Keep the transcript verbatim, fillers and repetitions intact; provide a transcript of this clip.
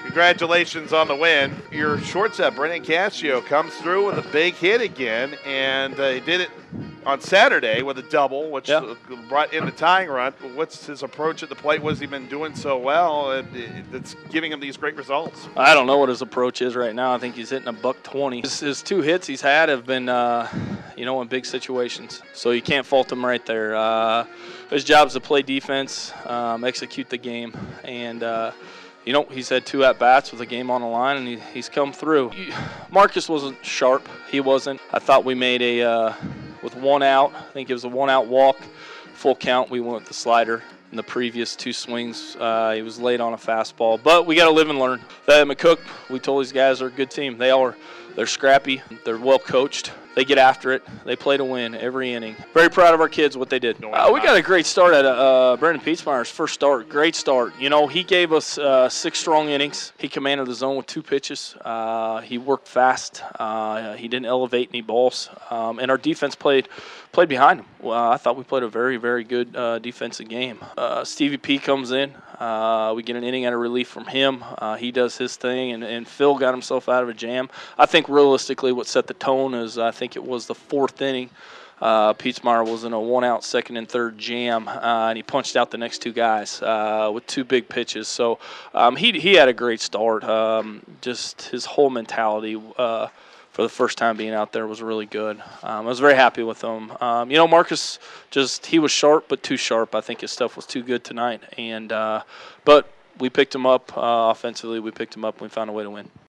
Congratulations on the win. Your shortstop, Brendan Cascio, comes through with a big hit again, and uh, he did it on Saturday with a double, which yeah. brought in the tying run. What's his approach at the plate? What has he been doing so well and that's giving him these great results? I don't know what his approach is right now. I think he's hitting a buck twenty. His, his two hits he's had have been, uh, you know, in big situations. So you can't fault him right there. Uh, his job is to play defense, um, execute the game, and uh, you know, he's had two at-bats with a game on the line, and he, he's come through. Marcus wasn't sharp. He wasn't. I thought we made a, uh, with one out, I think it was a one-out walk, full count. We went with the slider. In the previous two swings, uh, he was late on a fastball. But we got to live and learn. That McCook, we told these guys are a good team. They are. They're scrappy. They're well coached. They get after it. They play to win every inning. Very proud of our kids, what they did. Uh, we got a great start at uh, Brendan Pietzmeyer's first start. Great start. You know, he gave us uh, six strong innings. He commanded the zone with two pitches. Uh, he worked fast. Uh, he didn't elevate any balls. Um, and our defense played played behind him. Uh, I thought we played a very, very good uh, defensive game. Uh, Stevie P comes in. Uh, we get an inning out of relief from him. Uh, he does his thing, and, and Phil got himself out of a jam. I think realistically what set the tone is I think it was the fourth inning. Uh, Pietzmeyer was in a one-out second and third jam, uh, and he punched out the next two guys uh, with two big pitches. So um, he he had a great start. Um, just his whole mentality uh, for the first time being out there was really good. Um, I was very happy with him. Um, you know, Marcus, just he was sharp, but too sharp. I think his stuff was too good tonight. And uh, but we picked him up uh, offensively. We picked him up, and we found a way to win.